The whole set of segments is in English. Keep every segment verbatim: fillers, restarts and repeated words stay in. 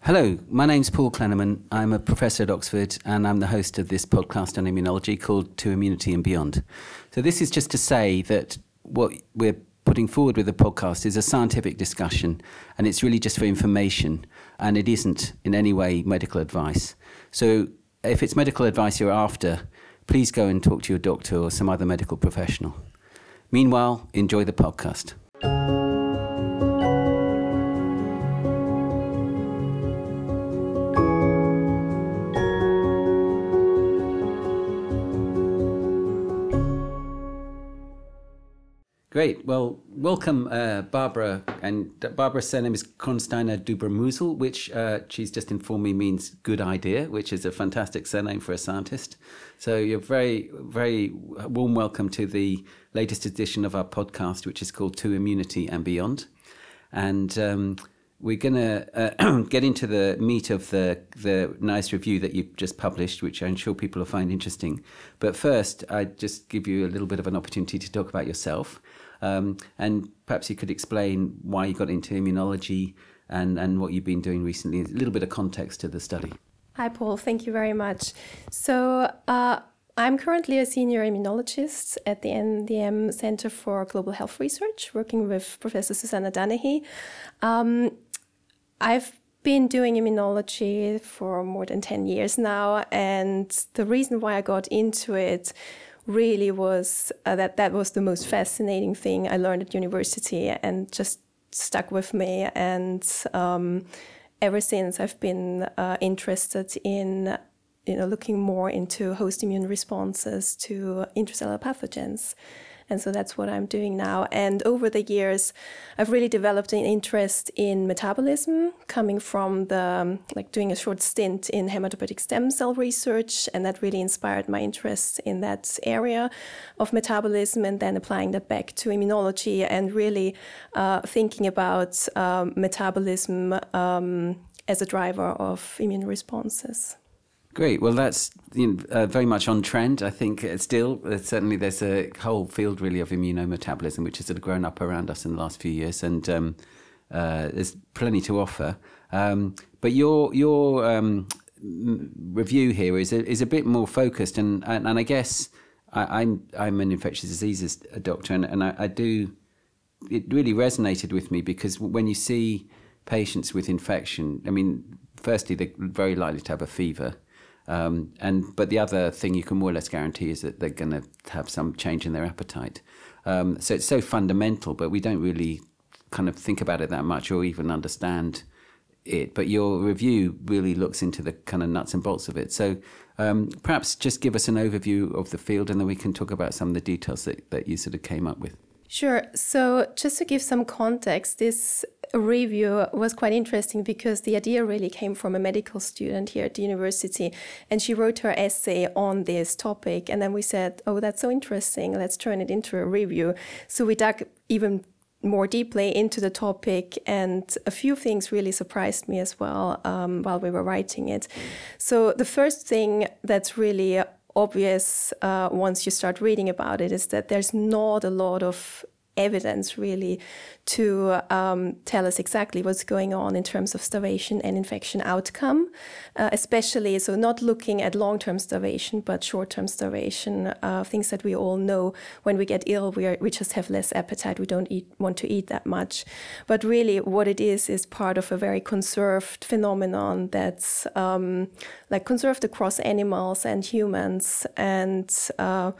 Hello, my name's Paul Klenneman. I'm a professor at Oxford and I'm the host of this podcast on immunology called To Immunity and Beyond. So this is just to say that what we're putting forward with the podcast is a scientific discussion, and it's really just for information, and it isn't in any way medical advice. So if it's medical advice you're after, please go and talk to your doctor or some other medical professional. Meanwhile, enjoy the podcast. Great. Well, welcome, uh, Barbara. And Barbara's surname is Kronsteiner Duber-Musel, which uh, she's just informed me means good idea, which is a fantastic surname for a scientist. So you're very, very warm welcome to the latest edition of our podcast, which is called To Immunity and Beyond. And um, we're going to uh, get into the meat of the, the nice review that you've just published, which I'm sure people will find interesting. But first, I'd just give you a little bit of an opportunity to talk about yourself. Um, and perhaps you could explain why you got into immunology and, and what you've been doing recently, a little bit of context to the study. Hi, Paul. Thank you very much. So uh, I'm currently a senior immunologist at the N D M Center for Global Health Research, working with Professor Susanna Dennehy. Um, I've been doing immunology for more than ten years now, and the reason why I got into it really was uh, that that was the most fascinating thing I learned at university and just stuck with me. And um, ever since, I've been uh, interested in you know, looking more into host immune responses to intracellular pathogens. And so that's what I'm doing now. And over the years, I've really developed an interest in metabolism, coming from the, um, like doing a short stint in hematopoietic stem cell research. And that really inspired my interest in that area of metabolism, and then applying that back to immunology and really uh, thinking about um, metabolism um, as a driver of immune responses. Great. Well, that's you know, uh, very much on trend. I think uh, still, uh, certainly there's a whole field really of immunometabolism, which has sort of grown up around us in the last few years, and um, uh, there's plenty to offer. Um, but your your um, review here is a, is a bit more focused, and and, and I guess I, I'm I'm an infectious diseases doctor, and, and I, I do. It really resonated with me because when you see patients with infection, I mean, firstly, they're very likely to have a fever. Um, and but the other thing you can more or less guarantee is that they're going to have some change in their appetite. Um, so it's so fundamental, but we don't really kind of think about it that much or even understand it. But your review really looks into the kind of nuts and bolts of it. So um, perhaps just give us an overview of the field, and then we can talk about some of the details that, that you sort of came up with. Sure. So just to give some context, this review was quite interesting because the idea really came from a medical student here at the university, and she wrote her essay on this topic. And then we said, oh, that's so interesting. Let's turn it into a review. So we dug even more deeply into the topic, and a few things really surprised me as well um, while we were writing it. So the first thing that's really obvious uh, once you start reading about it is that there's not a lot of evidence really to um, tell us exactly what's going on in terms of starvation and infection outcome, uh, especially so not looking at long-term starvation but short-term starvation, uh, things that we all know when we get ill, we, are, we just have less appetite, we don't eat, want to eat that much. But really what it is is part of a very conserved phenomenon that's um, like conserved across animals and humans. And uh,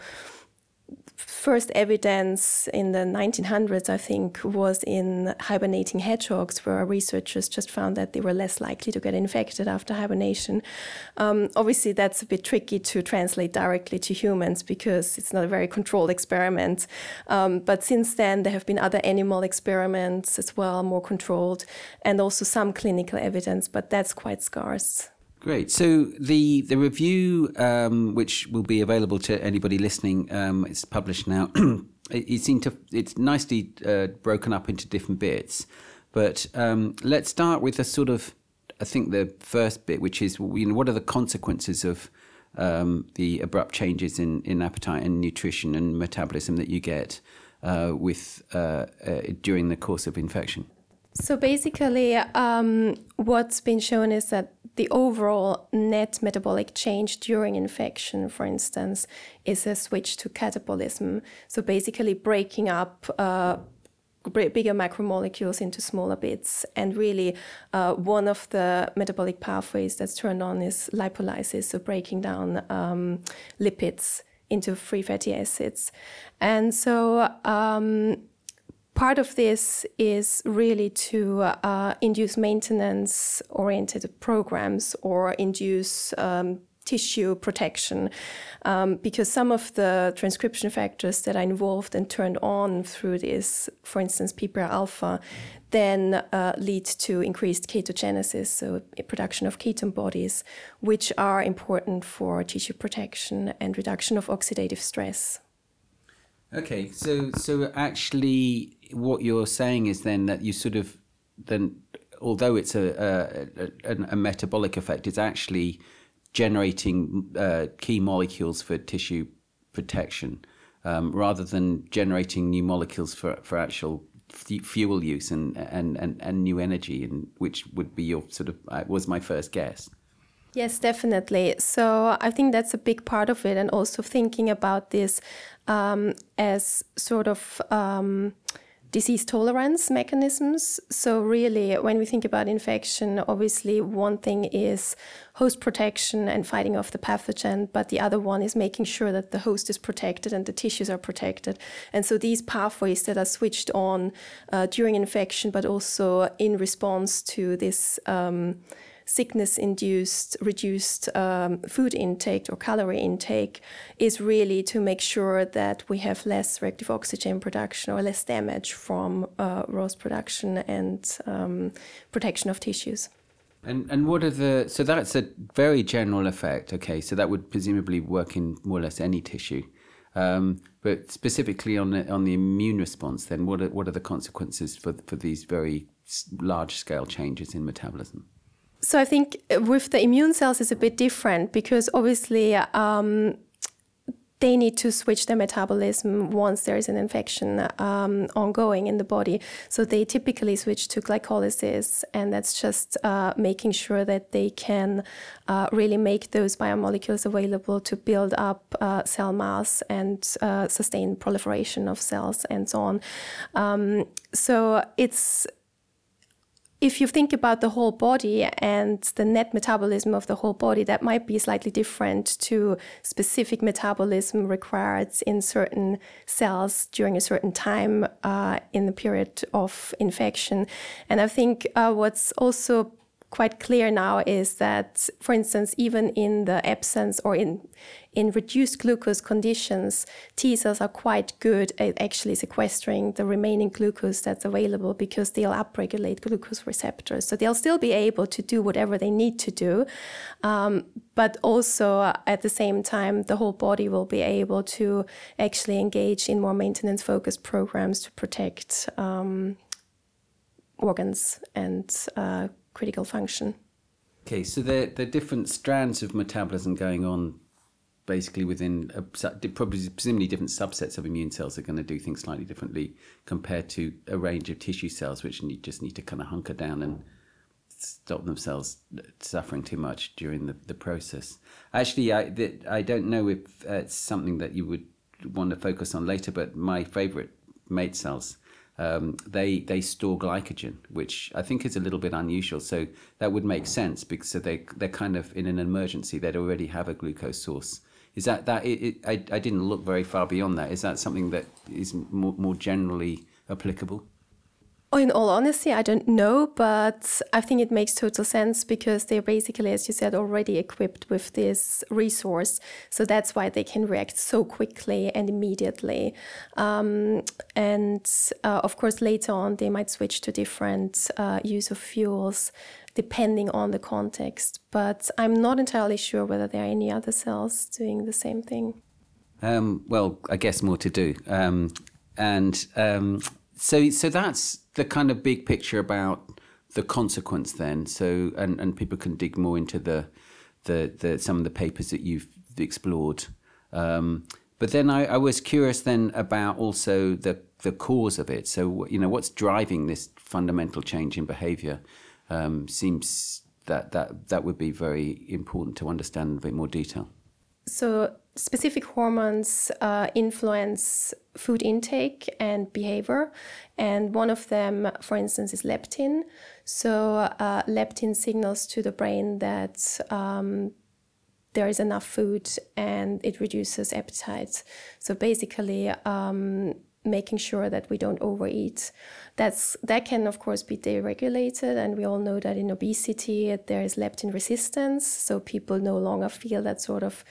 first evidence in the nineteen hundreds, I think, was in hibernating hedgehogs, where researchers just found that they were less likely to get infected after hibernation. Um, obviously, that's a bit tricky to translate directly to humans because it's not a very controlled experiment. Um, but since then, there have been other animal experiments as well, more controlled, and also some clinical evidence, but that's quite scarce. Great. So the the review, um, which will be available to anybody listening, um, it's published now. it, it seemed to it's nicely uh, broken up into different bits. But um, let's start with a sort of, I think the first bit, which is, you know, what are the consequences of um, the abrupt changes in, in appetite and nutrition and metabolism that you get uh, with uh, uh, during the course of infection? So basically, um, what's been shown is that the overall net metabolic change during infection, for instance, is a switch to catabolism. So basically breaking up uh, bigger macromolecules into smaller bits. And really, uh, one of the metabolic pathways that's turned on is lipolysis, so breaking down um, lipids into free fatty acids. And so um, part of this is really to uh, induce maintenance-oriented programs or induce um, tissue protection, um, because some of the transcription factors that are involved and turned on through this, for instance, P P R alpha, then uh, lead to increased ketogenesis, so production of ketone bodies, which are important for tissue protection and reduction of oxidative stress. Okay, so so actually, what you're saying is then that you sort of then, although it's a a, a, a metabolic effect, it's actually generating uh, key molecules for tissue protection, um, rather than generating new molecules for, for actual f- fuel use and, and, and, and new energy, and which would be your sort of, uh, was my first guess. Yes, definitely. So I think that's a big part of it, and also thinking about this um, as sort of um, disease tolerance mechanisms. So really, when we think about infection, obviously one thing is host protection and fighting off the pathogen, but the other one is making sure that the host is protected and the tissues are protected. And so these pathways that are switched on uh, during infection, but also in response to this um, sickness-induced reduced um, food intake or calorie intake, is really to make sure that we have less reactive oxygen production or less damage from uh, R O S production and um, protection of tissues. And and what are the, so that's a very general effect, okay, so that would presumably work in more or less any tissue. Um, but specifically on the, on the immune response, then what are, what are the consequences for, for these very large-scale changes in metabolism? So I think with the immune cells it's a bit different, because obviously um, they need to switch their metabolism once there is an infection um, ongoing in the body. So they typically switch to glycolysis, and that's just uh, making sure that they can uh, really make those biomolecules available to build up uh, cell mass and uh, sustain proliferation of cells and so on. Um, so it's If you think about the whole body and the net metabolism of the whole body, that might be slightly different to specific metabolism required in certain cells during a certain time uh, in the period of infection. And I think uh, what's also quite clear now is that, for instance, even in the absence or in in reduced glucose conditions, T cells are quite good at actually sequestering the remaining glucose that's available, because they'll upregulate glucose receptors. So they'll still be able to do whatever they need to do, um, but also uh, at the same time, the whole body will be able to actually engage in more maintenance-focused programs to protect um, organs and uh, critical function. Okay, so there, there are different strands of metabolism going on basically within, a, probably presumably different subsets of immune cells are going to do things slightly differently compared to a range of tissue cells which need, just need to kind of hunker down and stop themselves suffering too much during the, the process. Actually, I, the, I don't know if uh, it's something that you would want to focus on later, but my favourite mate cells, Um, they they store glycogen, which I think is a little bit unusual. So that would make sense, because so they they're kind of in an emergency. They'd already have a glucose source. Is that that? It, it, I I didn't look very far beyond that. Is that something that is more more generally applicable? In all honesty, I don't know, but I think it makes total sense, because they're basically, as you said, already equipped with this resource. So that's why they can react so quickly and immediately. Um, and uh, of course, later on, they might switch to different uh, use of fuels depending on the context. But I'm not entirely sure whether there are any other cells doing the same thing. Um, well, I guess more to do. Um, and um, so so that's the kind of big picture about the consequence then. So, and, and people can dig more into the, the, the some of the papers that you've explored. Um, But then I, I was curious then about also the the cause of it. So, you know, what's driving this fundamental change in behaviour? Um, seems that, that that would be very important to understand in a bit more detail. So specific hormones uh, influence food intake and behavior. And one of them, for instance, is leptin. So uh, leptin signals to the brain that um, there is enough food and it reduces appetite. So basically, um, making sure that we don't overeat. That's that can of course be deregulated, and we all know that in obesity there is leptin resistance, so people no longer feel that sort of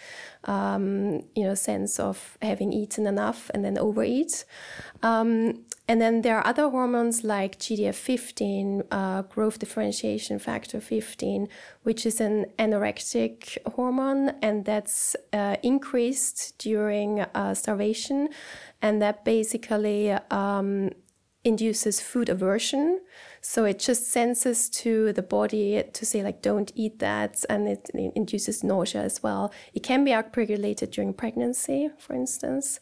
um, you know sense of having eaten enough and then overeat. Um, and then there are other hormones like G D F fifteen, uh, growth differentiation factor fifteen, which is an anorectic hormone, and that's uh, increased during uh, starvation, and that basically um, induces food aversion. So it just senses to the body to say like, don't eat that, and it, it induces nausea as well. It can be upregulated during pregnancy, for instance.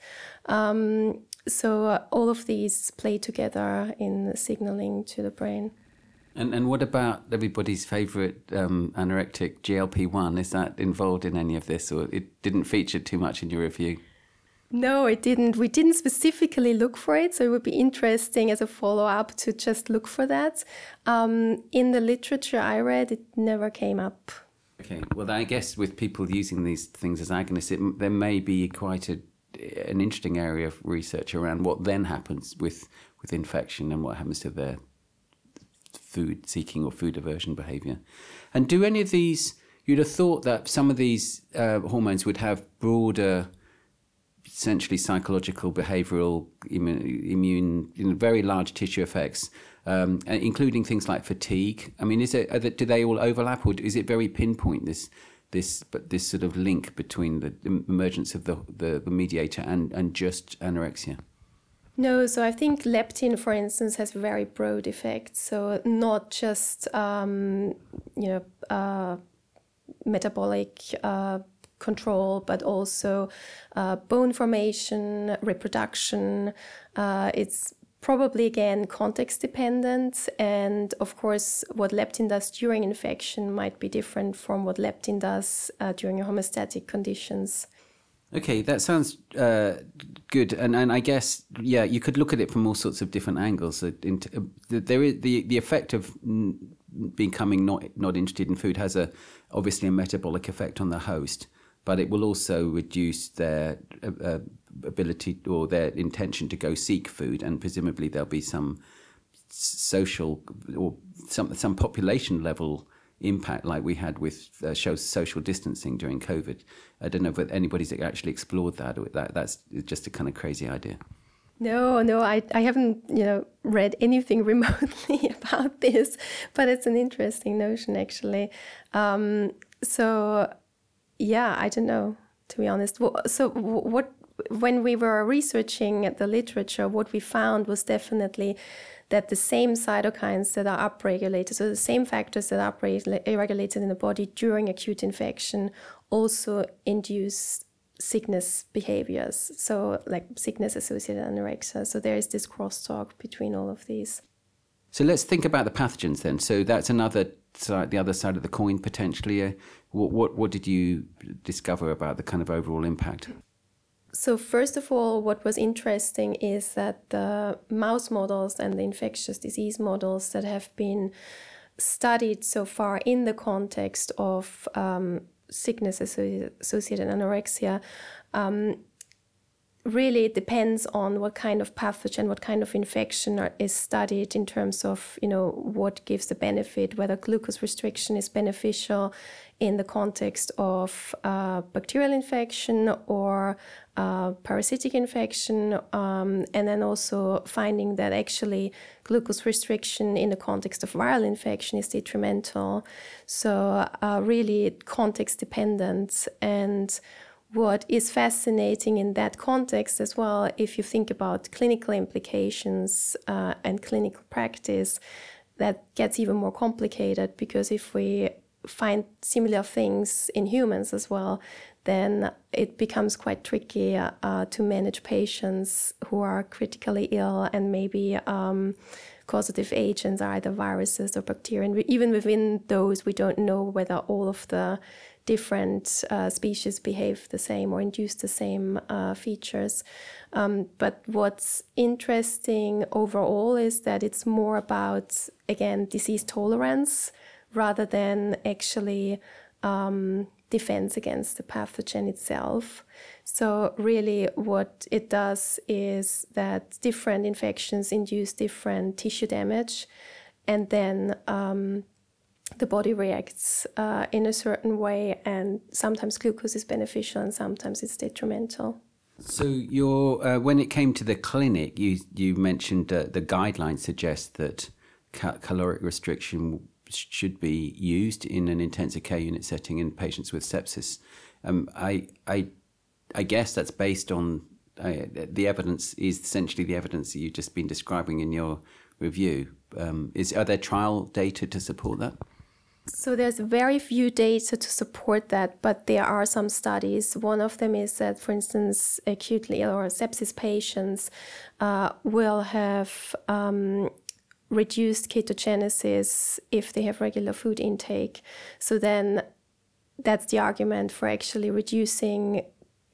Um, so uh, all of these play together in signaling to the brain. And and what about everybody's favourite um, anorectic G L P one? Is that involved in any of this, or it didn't feature too much in your review? No, it didn't. We didn't specifically look for it, so it would be interesting as a follow-up to just look for that. Um, in the literature I read, it never came up. Okay, well, I guess with people using these things as agonists, it, there may be quite a, an interesting area of research around what then happens with, with infection and what happens to their food-seeking or food aversion behaviour. And do any of these, you'd have thought that some of these uh, hormones would have broader, essentially psychological, behavioural, immune, immune you know, very large tissue effects, um, including things like fatigue. I mean, is it, are they, do they all overlap, or is it very pinpoint, this this but this sort of link between the emergence of the, the, the mediator and, and just anorexia? No, so I think leptin, for instance, has very broad effects. So not just, um, you know, uh, metabolic uh, control, but also uh, bone formation, reproduction. Uh, it's probably, again, context dependent. And of course, what leptin does during infection might be different from what leptin does uh, during homeostatic conditions. Okay, that sounds uh, good, and and I guess yeah, you could look at it from all sorts of different angles. There is the the effect of becoming not not interested in food has a obviously a metabolic effect on the host, but it will also reduce their uh, ability or their intention to go seek food, and presumably there'll be some social or some some population level impact like we had with uh, social distancing during COVID. I don't know if anybody's actually explored that, or that that's just a kind of crazy idea. No, no, I, I haven't, you know, read anything remotely about this, but it's an interesting notion, actually. Um, so, yeah, I don't know, to be honest. So what, when we were researching the literature, what we found was definitely that the same cytokines that are upregulated, so the same factors that are upregulated in the body during acute infection, also induce sickness behaviors, so like sickness-associated anorexia. So there is this crosstalk between all of these. So let's think about the pathogens then. So that's another side, the other side of the coin potentially. Uh, what, what what did you discover about the kind of overall impact? So first of all, what was interesting is that the mouse models and the infectious disease models that have been studied so far in the context of um, sickness-associated anorexia um, really depends on what kind of pathogen, what kind of infection are, is studied in terms of, you know, what gives the benefit, whether glucose restriction is beneficial in the context of uh, bacterial infection or uh, parasitic infection, um, and then also finding that actually glucose restriction in the context of viral infection is detrimental. So uh, really context dependent. And what is fascinating in that context as well, if you think about clinical implications uh, and clinical practice, that gets even more complicated, because if we find similar things in humans as well, then it becomes quite tricky uh, to manage patients who are critically ill and maybe um, causative agents are either viruses or bacteria. And we, even within those, we don't know whether all of the different uh, species behave the same or induce the same uh, features. Um, but what's interesting overall is that it's more about, again, disease tolerance rather than actually um, defense against the pathogen itself. So really what it does is that different infections induce different tissue damage, and then um, the body reacts uh, in a certain way, and sometimes glucose is beneficial and sometimes it's detrimental. So your, uh, when it came to the clinic, you, you mentioned uh, the guidelines suggest that ca- caloric restriction should be used in an intensive care unit setting in patients with sepsis. Um, I, I, I guess that's based on uh, the evidence is essentially the evidence that you've just been describing in your review. Um, is are there trial data to support that? So there's very few data to support that, but there are some studies. One of them is that, for instance, acutely ill or sepsis patients uh, will have um, reduced ketogenesis if they have regular food intake. So then that's the argument for actually reducing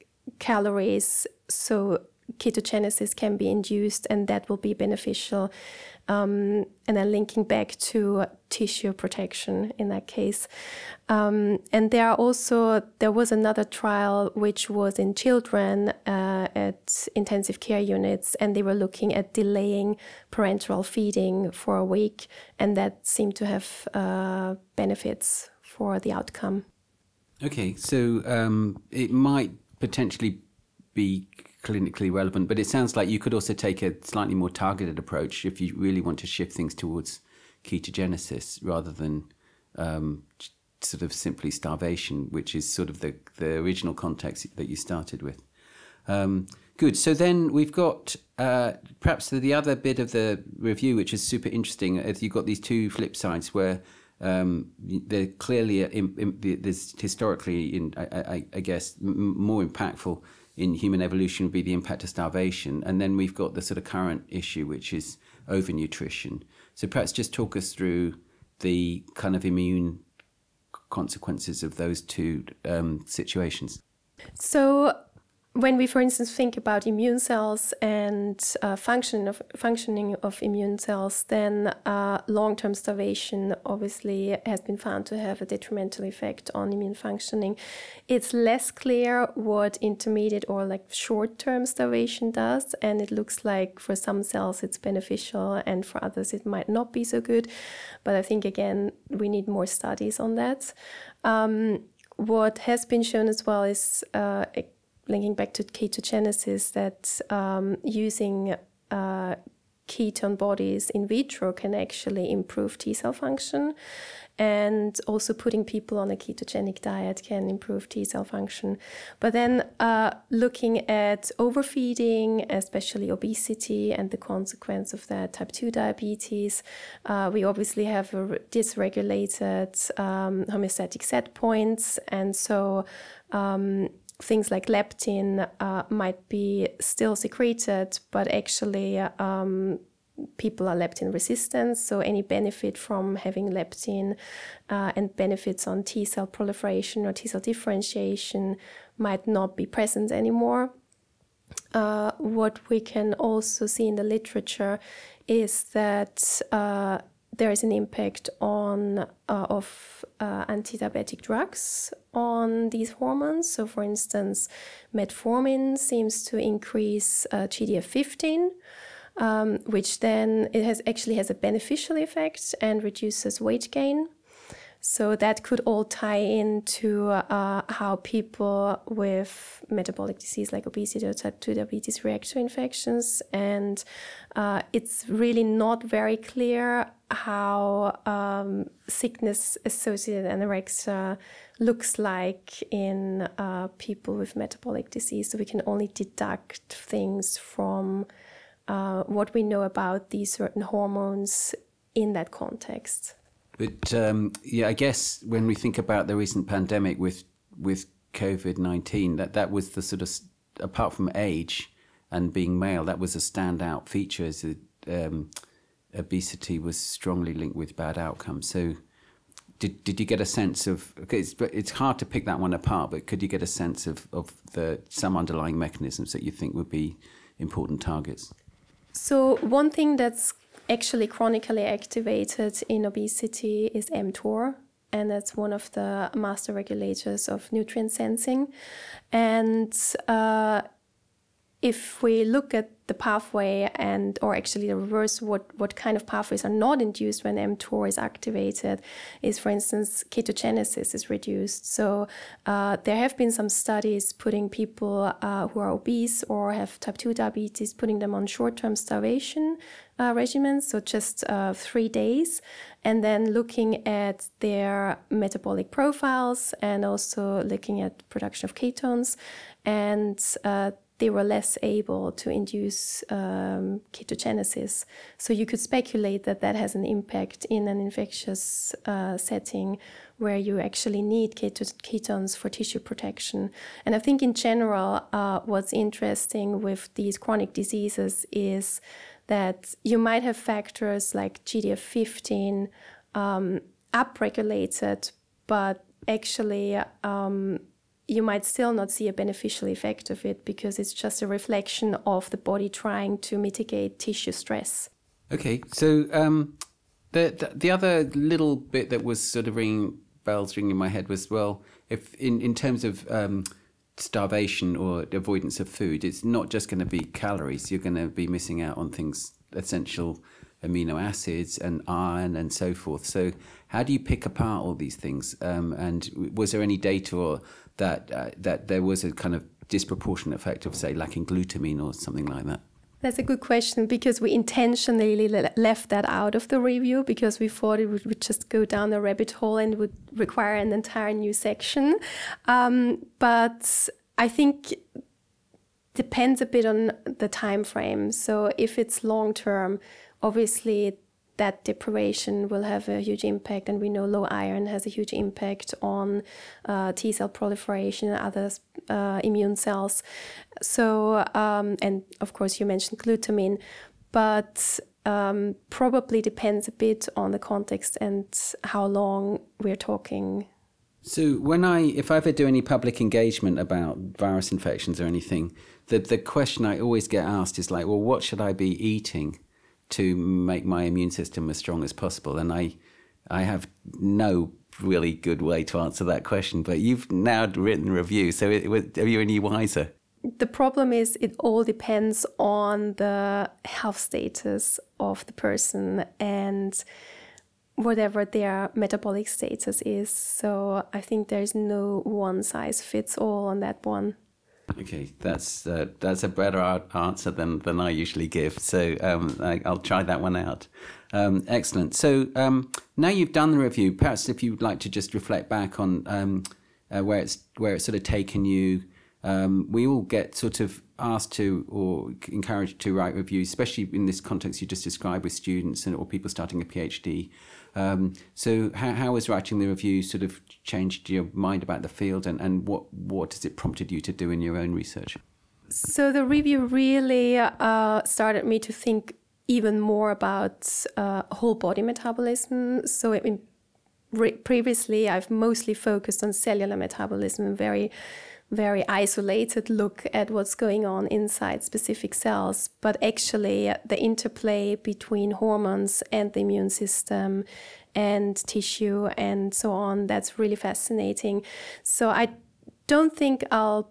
calories so ketogenesis can be induced, and that will be beneficial. Um, and then linking back to tissue protection in that case. Um, and there are also, there was another trial which was in children uh, at intensive care units, and they were looking at delaying parenteral feeding for a week, and that seemed to have uh, benefits for the outcome. Okay, so um, it might potentially be clinically relevant, but it sounds like you could also take a slightly more targeted approach if you really want to shift things towards ketogenesis rather than um, sort of simply starvation, which is sort of the, the original context that you started with. Um, good. So then we've got uh, perhaps the other bit of the review, which is super interesting. Is you've got these two flip sides where um, they're clearly, in, in, there's historically, in I, I, I guess, m- more impactful in human evolution would be the impact of starvation. And then we've got the sort of current issue, which is overnutrition. So perhaps just talk us through the kind of immune consequences of those two um, situations. So when we, for instance, think about immune cells and uh, function of, functioning of immune cells, then uh, long-term starvation obviously has been found to have a detrimental effect on immune functioning. It's less clear what intermediate or like short-term starvation does, and it looks like for some cells it's beneficial and for others it might not be so good. But I think, again, we need more studies on that. Um, what has been shown as well is uh, linking back to ketogenesis, that um, using uh, ketone bodies in vitro can actually improve T cell function, and also putting people on a ketogenic diet can improve T cell function. But then uh, looking at overfeeding, especially obesity and the consequence of that, type two diabetes, uh, we obviously have a dysregulated um, homeostatic set points, and so um, things like leptin uh, might be still secreted, but actually um, people are leptin resistant. So any benefit from having leptin uh, and benefits on T cell proliferation or T cell differentiation might not be present anymore. Uh, what we can also see in the literature is that uh, there is an impact on uh, of uh, anti-diabetic drugs on these hormones. So, for instance, metformin seems to increase uh, G D F fifteen, um, which then it has actually has a beneficial effect and reduces weight gain. So that could all tie into uh, how people with metabolic disease like obesity or type two diabetes react to infections. And uh, it's really not very clear how um, sickness-associated anorexia looks like in uh, people with metabolic disease. So we can only deduct things from uh, what we know about these certain hormones in that context. But um, yeah, I guess when we think about the recent pandemic with with COVID nineteen, that, that was the sort of, apart from age and being male, that was a standout feature, as it, um, obesity was strongly linked with bad outcomes. So did did you get a sense of, okay, it's, it's hard to pick that one apart, but could you get a sense of, of the some underlying mechanisms that you think would be important targets? So one thing that's actually chronically activated in obesity is mTOR, and that's one of the master regulators of nutrient sensing. And uh, if we look at the pathway and, or actually the reverse, what, what kind of pathways are not induced when mTOR is activated is, for instance, ketogenesis is reduced. So uh, there have been some studies putting people uh, who are obese or have type two diabetes, putting them on short-term starvation uh, regimens, so just uh, three days, and then looking at their metabolic profiles and also looking at production of ketones. And uh, they were less able to induce um, ketogenesis. So you could speculate that that has an impact in an infectious uh, setting where you actually need keto- ketones for tissue protection. And I think in general, uh, what's interesting with these chronic diseases is that you might have factors like G D F fifteen um, upregulated, but actually um, you might still not see a beneficial effect of it because it's just a reflection of the body trying to mitigate tissue stress. Okay, so um, the, the the other little bit that was sort of ringing bells ringing in my head was, well, if in, in terms of um, starvation or avoidance of food, it's not just going to be calories. You're going to be missing out on things, essential amino acids and iron and so forth. So how do you pick apart all these things? Um, and was there any data or that uh, that there was a kind of disproportionate effect of, say, lacking glutamine or something like that? That's a good question, because we intentionally le- left that out of the review because we thought it would, would just go down a rabbit hole and would require an entire new section. Um, but I think depends a bit on the time frame. So if it's long term, obviously that deprivation will have a huge impact, and we know low iron has a huge impact on uh, T cell proliferation and other uh, immune cells. So, um, and of course you mentioned glutamine, but um, probably depends a bit on the context and how long we're talking. So when I, if I ever do any public engagement about virus infections or anything, the, the question I always get asked is like, well, what should I be eating to make my immune system as strong as possible? And I I have no really good way to answer that question, but you've now written a review, so it, it, are you any wiser? The problem is it all depends on the health status of the person and whatever their metabolic status is. So I think there's no one size fits all on that one. Okay, that's uh, that's a better answer than, than I usually give. So um, I, I'll try that one out. Um, excellent. So um, now you've done the review, perhaps if you'd like to just reflect back on um, uh, where it's where it's sort of taken you. Um, we all get sort of asked to or encouraged to write reviews, especially in this context you just described with students and or people starting a PhD. Um, so how, how has writing the review sort of changed your mind about the field, and, and what, what has it prompted you to do in your own research? So the review really uh, started me to think even more about uh, whole body metabolism. So I mean, re- previously I've mostly focused on cellular metabolism, very very isolated look at what's going on inside specific cells, but actually the interplay between hormones and the immune system and tissue and so on, that's really fascinating. So I don't think I'll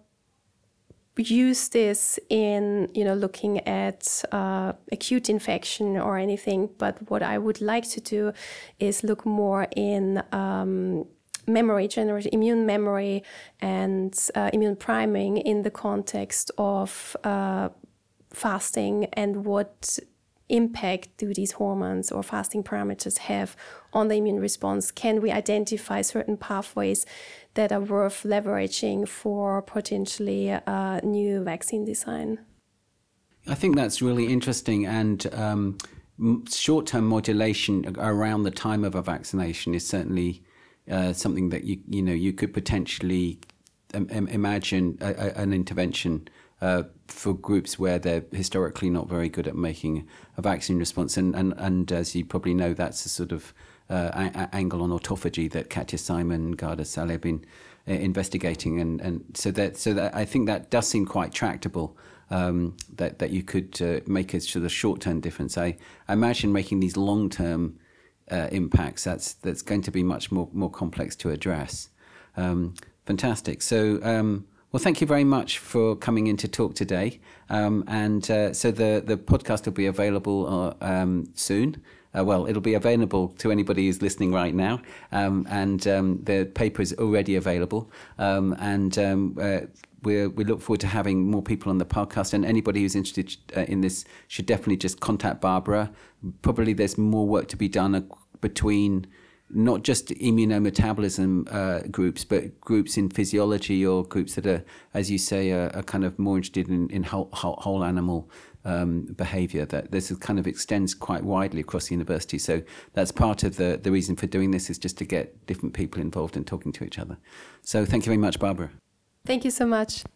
use this in, you know, looking at uh, acute infection or anything, but what I would like to do is look more in um, memory, generative immune memory and uh, immune priming in the context of uh, fasting, and what impact do these hormones or fasting parameters have on the immune response? Can we identify certain pathways that are worth leveraging for potentially uh, new vaccine design? I think that's really interesting, and um, short-term modulation around the time of a vaccination is certainly uh, something that you you know you could potentially um, imagine a, a, an intervention uh, for groups where they're historically not very good at making a vaccine response, and and, and as you probably know, that's a sort of uh, a, angle on autophagy that Katja Simon and Garda Saleh have been uh, investigating, and and so that so that I think that does seem quite tractable. Um, that that you could uh, make a sort of short-term difference. I, I imagine making these long-term uh, impacts, that's that's going to be much more more complex to address. Um, fantastic. So, um, well, thank you very much for coming in to talk today. Um, and uh, so the the podcast will be available uh, um, soon. Uh, well, it'll be available to anybody who's listening right now, um, and um, the paper is already available. Um, and um, uh, we we look forward to having more people on the podcast. And anybody who's interested uh, in this should definitely just contact Barbara. Probably there's more work to be done uh, between not just immunometabolism uh, groups, but groups in physiology or groups that are, as you say, are, are kind of more interested in, in whole, whole, whole animal um, behaviour. That this kind of extends quite widely across the university. So that's part of the, the reason for doing this, is just to get different people involved in talking to each other. So thank you very much, Barbara. Thank you so much.